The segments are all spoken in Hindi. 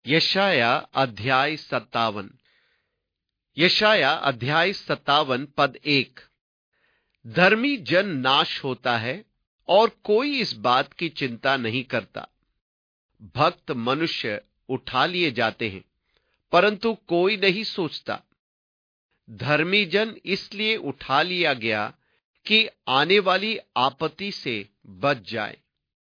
यशाया अध्याय 57। यशाया अध्याय 57 पद 1। धर्मी जन नाश होता है और कोई इस बात की चिंता नहीं करता। भक्त मनुष्य उठा लिए जाते हैं परंतु कोई नहीं सोचता। धर्मी जन इसलिए उठा लिया गया कि आने वाली आपत्ति से बच जाए।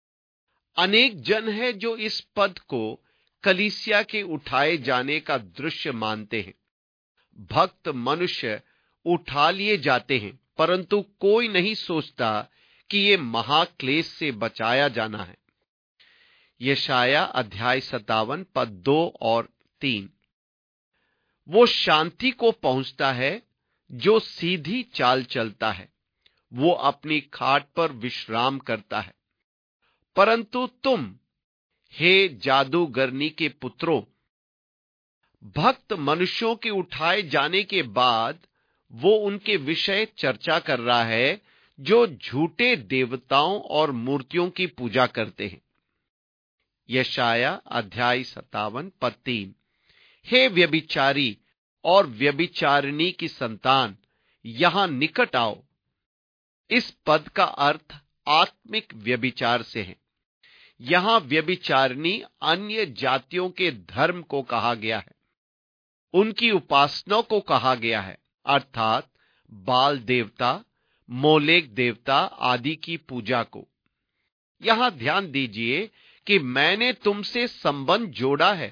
अनेक जन है जो इस पद को कलीसिया के उठाए जाने का दृश्य मानते हैं। भक्त मनुष्य उठा लिए जाते हैं परंतु कोई नहीं सोचता कि ये महाक्लेश से बचाया जाना है। यशाया अध्याय 57 पद 2 और 3। वो शांति को पहुंचता है जो सीधी चाल चलता है, वो अपनी खाट पर विश्राम करता है। परंतु तुम, हे जादूगरनी के पुत्रों, भक्त मनुष्यों के उठाए जाने के बाद वो उनके विषय चर्चा कर रहा है जो झूठे देवताओं और मूर्तियों की पूजा करते हैं। यशाया अध्याय 57 पद 3। हे व्यभिचारी और व्यभिचारिणी की संतान, यहां निकट आओ। इस पद का अर्थ आत्मिक व्यभिचार से है। यहां व्यभिचारिणी अन्य जातियों के धर्म को कहा गया है, उनकी उपासना को कहा गया है, अर्थात बाल देवता, मोलेक देवता आदि की पूजा को। यहां ध्यान दीजिए कि मैंने तुमसे संबंध जोड़ा है।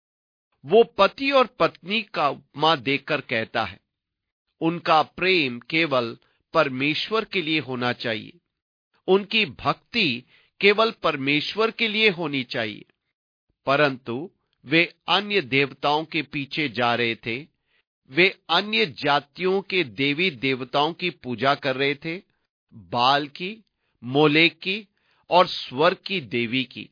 वो पति और पत्नी का उपमा देकर कहता है। उनका प्रेम केवल परमेश्वर के लिए होना चाहिए, उनकी भक्ति केवल परमेश्वर के लिए होनी चाहिए। परंतु वे अन्य देवताओं के पीछे जा रहे थे। वे अन्य जातियों के देवी देवताओं की पूजा कर रहे थे, बाल की, मोलेक की और स्वर्ग की देवी की।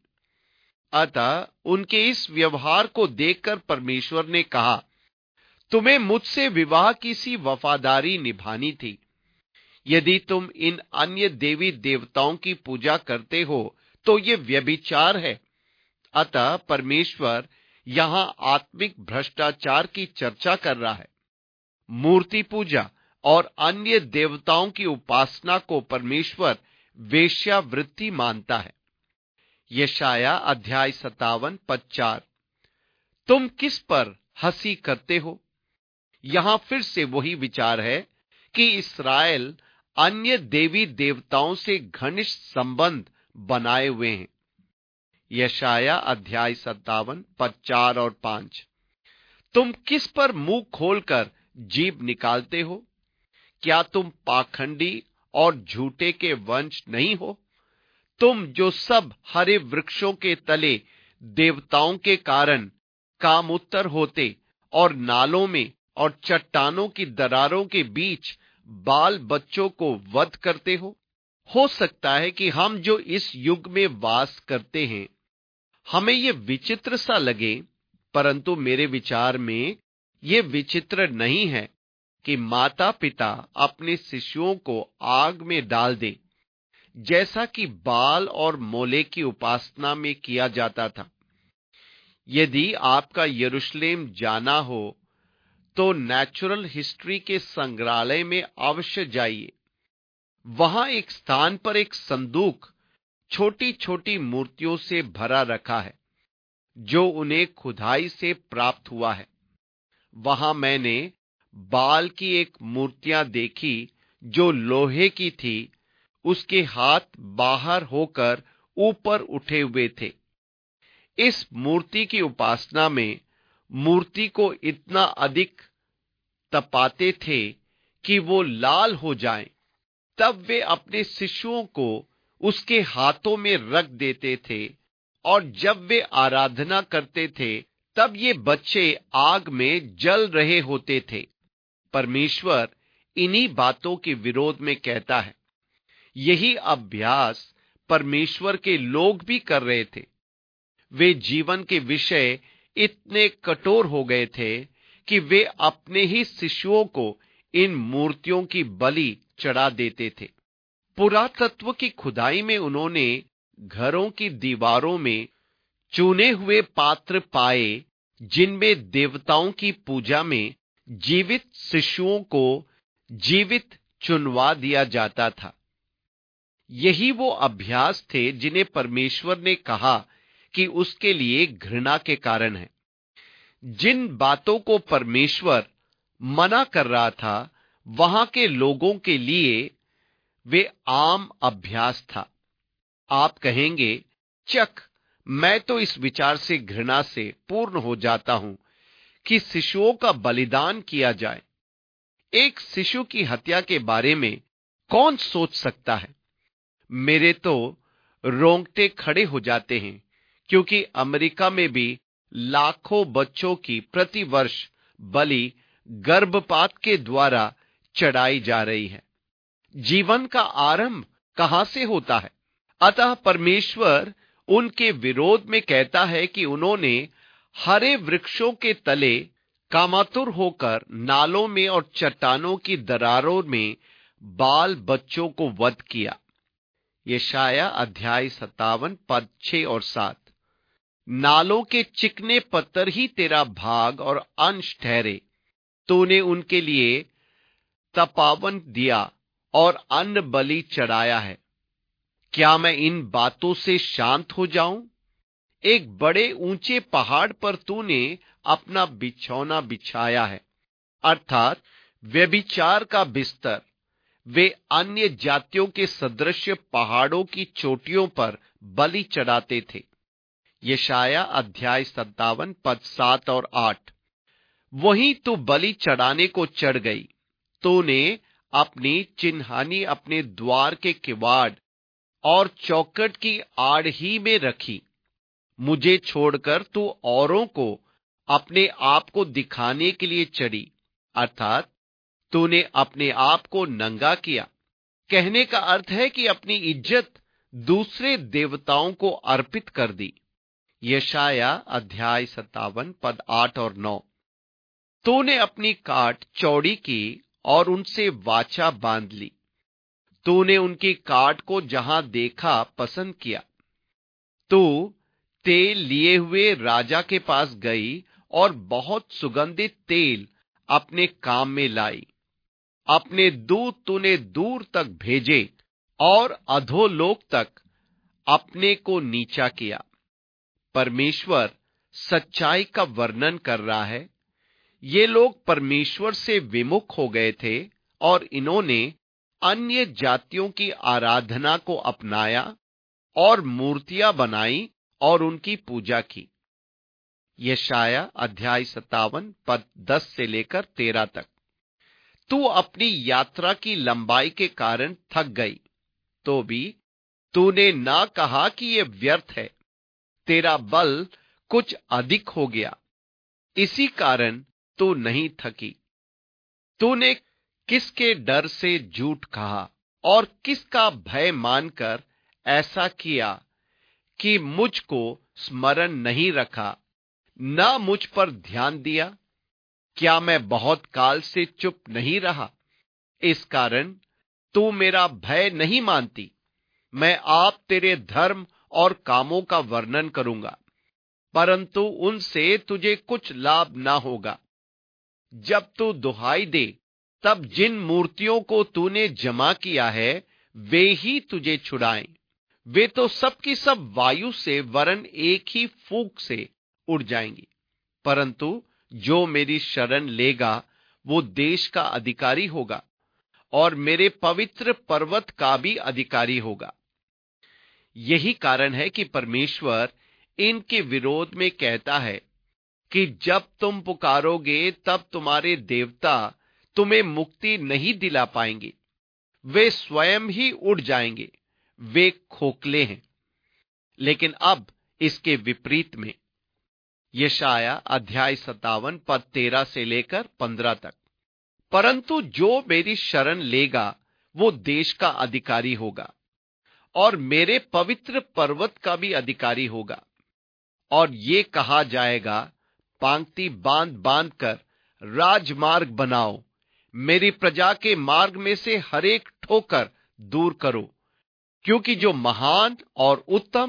अतः उनके इस व्यवहार को देखकर परमेश्वर ने कहा, तुम्हें मुझसे विवाह की सी वफादारी निभानी थी। यदि तुम इन अन्य देवी देवताओं की पूजा करते हो तो ये व्यभिचार है। अतः परमेश्वर यहां आत्मिक भ्रष्टाचार की चर्चा कर रहा है। मूर्ति पूजा और अन्य देवताओं की उपासना को परमेश्वर वेश्यावृत्ति मानता है। यशाया अध्याय 57 पद 4। तुम किस पर हंसी करते हो? यहां फिर से वही विचार है कि इस्राएल अन्य देवी देवताओं से घनिष्ठ संबंध बनाए हुए हैं। यशाया अध्याय 57 पद 4 और 5। तुम किस पर मुंह खोलकर जीभ निकालते हो? क्या तुम पाखंडी और झूठे के वंश नहीं हो? तुम जो सब हरे वृक्षों के तले देवताओं के कारण कामुत्तर होते और नालों में और चट्टानों की दरारों के बीच बाल बच्चों को वध करते हो सकता है कि हम जो इस युग में वास करते हैं हमें ये विचित्र सा लगे, परंतु मेरे विचार में ये विचित्र नहीं है कि माता पिता अपने शिशुओं को आग में डाल दे, जैसा कि बाल और मोलेक की उपासना में किया जाता था। यदि आपका यरूशलेम जाना हो तो नेचुरल हिस्ट्री के संग्रहालय में अवश्य जाइए। वहां एक स्थान पर एक संदूक छोटी छोटी मूर्तियों से भरा रखा है जो उन्हें खुदाई से प्राप्त हुआ है। वहां मैंने बाल की एक मूर्तियां देखी जो लोहे की थी, उसके हाथ बाहर होकर ऊपर उठे हुए थे। इस मूर्ति की उपासना में मूर्ति को इतना अधिक तपाते थे कि वो लाल हो जाएं। तब वे अपने शिशुओं को उसके हाथों में रख देते थे और जब वे आराधना करते थे तब ये बच्चे आग में जल रहे होते थे। परमेश्वर इन्हीं बातों के विरोध में कहता है। यही अभ्यास परमेश्वर के लोग भी कर रहे थे। वे जीवन के विषय इतने कठोर हो गए थे कि वे अपने ही शिशुओं को इन मूर्तियों की बलि चढ़ा देते थे। पुरातत्व की खुदाई में उन्होंने घरों की दीवारों में चुने हुए पात्र पाए जिनमें देवताओं की पूजा में जीवित शिशुओं को जीवित चुनवा दिया जाता था। यही वो अभ्यास थे जिन्हें परमेश्वर ने कहा कि उसके लिए घृणा के कारण है। जिन बातों को परमेश्वर मना कर रहा था, वहां के लोगों के लिए वे आम अभ्यास था। आप कहेंगे, चक, मैं तो इस विचार से घृणा से पूर्ण हो जाता हूं कि शिशुओं का बलिदान किया जाए। एक शिशु की हत्या के बारे में कौन सोच सकता है? मेरे तो रोंगटे खड़े हो जाते हैं, क्योंकि अमेरिका में भी लाखों बच्चों की प्रतिवर्ष बलि गर्भपात के द्वारा चढ़ाई जा रही है। जीवन का आरंभ कहां से होता है? अतः परमेश्वर उनके विरोध में कहता है कि उन्होंने हरे वृक्षों के तले कामातुर होकर नालों में और चट्टानों की दरारों में बाल बच्चों को वध किया। यशाया अध्याय 57 पद 6 और 7। नालों के चिकने पत्थर ही तेरा भाग और अंश ठहरे। तूने उनके लिए तपावन दिया और अन्न बलि चढ़ाया है। क्या मैं इन बातों से शांत हो जाऊं? एक बड़े ऊंचे पहाड़ पर तूने अपना बिछौना बिछाया है, अर्थात व्यभिचार का बिस्तर। वे अन्य जातियों के सदृश पहाड़ों की चोटियों पर बलि चढ़ाते थे। यशाया अध्याय 57 पद 7 और 8। वहीं तू बलि चढ़ाने को चढ़ गई। तूने अपनी चिन्हानी अपने द्वार के किवाड़ और चौखट की आड़ ही में रखी। मुझे छोड़कर तू औरों को अपने आप को दिखाने के लिए चढ़ी, अर्थात तूने अपने आप को नंगा किया। कहने का अर्थ है कि अपनी इज्जत दूसरे देवताओं को अर्पित कर दी। यशाया अध्याय 57 पद 8 और 9। तूने अपनी काट चौड़ी की और उनसे वाचा बांध ली। तूने उनकी काट को जहां देखा पसंद किया। तू तेल लिए हुए राजा के पास गई और बहुत सुगंधित तेल अपने काम में लाई। अपने दूत तूने दूर तक भेजे और अधोलोक तक अपने को नीचा किया। परमेश्वर सच्चाई का वर्णन कर रहा है। ये लोग परमेश्वर से विमुख हो गए थे और इन्होंने अन्य जातियों की आराधना को अपनाया और मूर्तियां बनाई और उनकी पूजा की। यशाया अध्याय 57 पद 10 से लेकर 13 तक। तू अपनी यात्रा की लंबाई के कारण थक गई, तो भी तूने ना कहा कि यह व्यर्थ है। तेरा बल कुछ अधिक हो गया, इसी कारण तू नहीं थकी। तूने किसके डर से झूठ कहा और किसका भय मानकर ऐसा किया कि मुझको स्मरण नहीं रखा, ना मुझ पर ध्यान दिया? क्या मैं बहुत काल से चुप नहीं रहा? इस कारण तू मेरा भय नहीं मानती। मैं आप तेरे धर्म और कामों का वर्णन करूंगा, परंतु उनसे तुझे कुछ लाभ ना होगा। जब तू दुहाई दे, तब जिन मूर्तियों को तूने जमा किया है वे ही तुझे छुड़ाएं। वे तो सब की सब वायु से वरन एक ही फूंक से उड़ जाएंगी। परंतु जो मेरी शरण लेगा वो देश का अधिकारी होगा और मेरे पवित्र पर्वत का भी अधिकारी होगा। यही कारण है कि परमेश्वर इनके विरोध में कहता है कि जब तुम पुकारोगे तब तुम्हारे देवता तुम्हें मुक्ति नहीं दिला पाएंगे। वे स्वयं ही उड़ जाएंगे, वे खोखले हैं। लेकिन अब इसके विपरीत में यशाया अध्याय 57 पद 13 से लेकर 15 तक। परंतु जो मेरी शरण लेगा वो देश का अधिकारी होगा और मेरे पवित्र पर्वत का भी अधिकारी होगा। और ये कहा जाएगा, पंक्ति बांध बांध कर राजमार्ग बनाओ, मेरी प्रजा के मार्ग में से हर एक ठोकर दूर करो, क्योंकि जो महान और उत्तम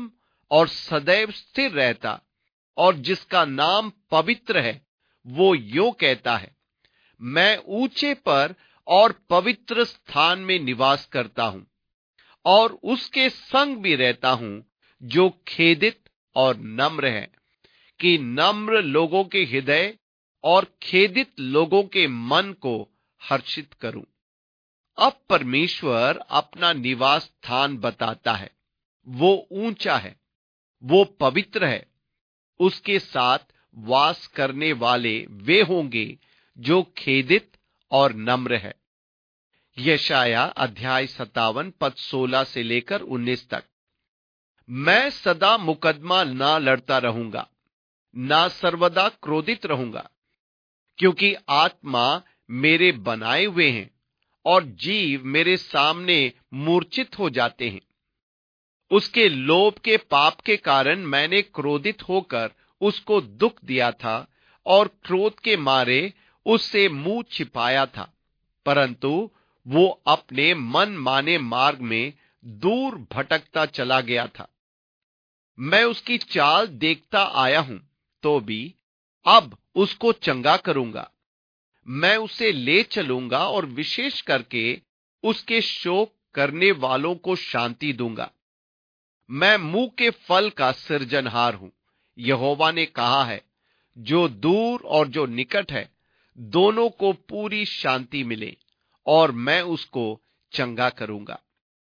और सदैव स्थिर रहता और जिसका नाम पवित्र है, वो यूं कहता है, मैं ऊंचे पर और पवित्र स्थान में निवास करता हूं और उसके संग भी रहता हूं जो खेदित और नम्र है, कि नम्र लोगों के हृदय और खेदित लोगों के मन को हर्षित करूं। अब परमेश्वर अपना निवास स्थान बताता है। वो ऊंचा है, वो पवित्र है। उसके साथ वास करने वाले वे होंगे जो खेदित और नम्र है। यशाया अध्याय 57 पद 16 से लेकर 19 तक। मैं सदा मुकदमा ना लड़ता रहूंगा, ना सर्वदा क्रोधित रहूंगा, क्योंकि आत्मा मेरे बनाए हुए हैं और जीव मेरे सामने मूर्छित हो जाते हैं। उसके लोभ के पाप के कारण मैंने क्रोधित होकर उसको दुख दिया था और क्रोध के मारे उससे मुंह छिपाया था, परंतु वो अपने मन माने मार्ग में दूर भटकता चला गया था। मैं उसकी चाल देखता आया हूं, तो भी अब उसको चंगा करूंगा। मैं उसे ले चलूंगा और विशेष करके उसके शोक करने वालों को शांति दूंगा। मैं मुंह के फल का सृजनहार हूं, यहोवा ने कहा है। जो दूर और जो निकट है, दोनों को पूरी शांति मिले और मैं उसको चंगा करूंगा।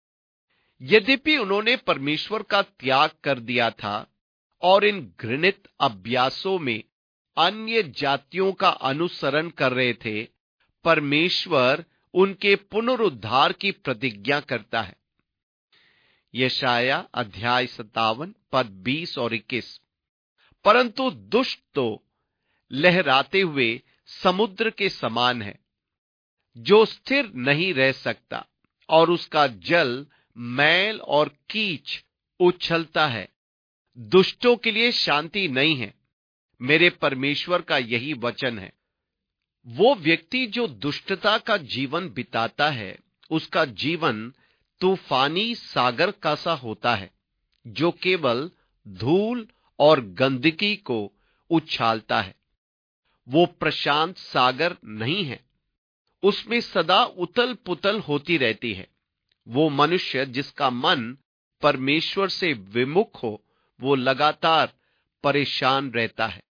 यद्यपि उन्होंने परमेश्वर का त्याग कर दिया था और इन घृणित अभ्यासों में अन्य जातियों का अनुसरण कर रहे थे, परमेश्वर उनके पुनरुद्धार की प्रतिज्ञा करता है। यशाया अध्याय 57 पद 20 और 21। परंतु दुष्ट तो लहराते हुए समुद्र के समान है, जो स्थिर नहीं रह सकता और उसका जल मैल और कीच उछलता है। दुष्टों के लिए शांति नहीं है, मेरे परमेश्वर का यही वचन है। वो व्यक्ति जो दुष्टता का जीवन बिताता है, उसका जीवन तूफानी सागर का सा होता है, जो केवल धूल और गंदगी को उछालता है। वो प्रशांत सागर नहीं है, उसमें सदा उतल पुतल होती रहती है। वो मनुष्य जिसका मन परमेश्वर से विमुख हो, वो लगातार परेशान रहता है।